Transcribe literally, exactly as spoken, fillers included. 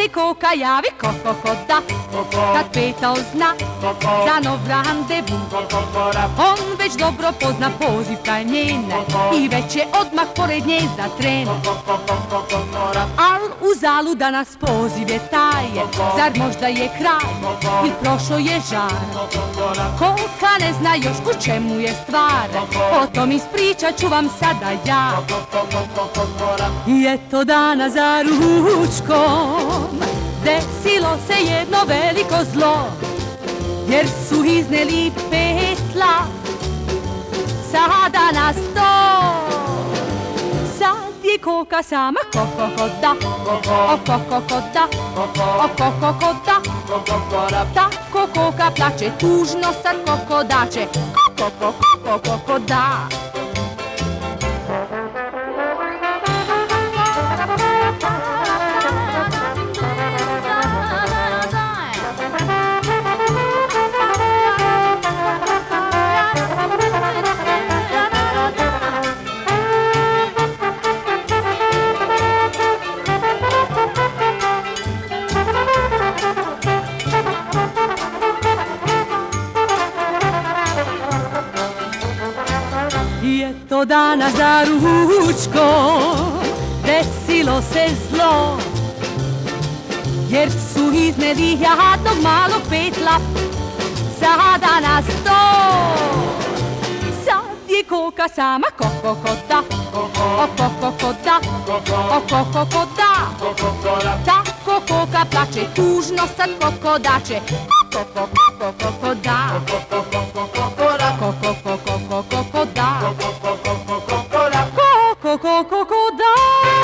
ti koka javi koko koda, kad petao zna za nov randevu. On već dobro pozna poziv kraj njene i već je odmah pored nje za tren. Al u zalu danas poziv je taje, zar možda je kraj i prošlo je žar. Koka ne zna još u čemu je stvar, o tom ispričat ću vam sada ja. I eto dana za ručkom desilo se jedno veliko zlo, jer su izneli petla sada na sto. Sad je koka sama koko koda, o koko koda, o koko koda. Tako koka plače, tužno sad koko dače, koko koko koko da. To dana za ručkom desilo se zlo, jer su izneli jadnog malog petla sada na sto. Sad je koka sama koko koda, o koko koda, o koko koda. Tako koka plače, tužno sad koko dače, koko koko koko da. Koko koko koko koko da. Koko koko da.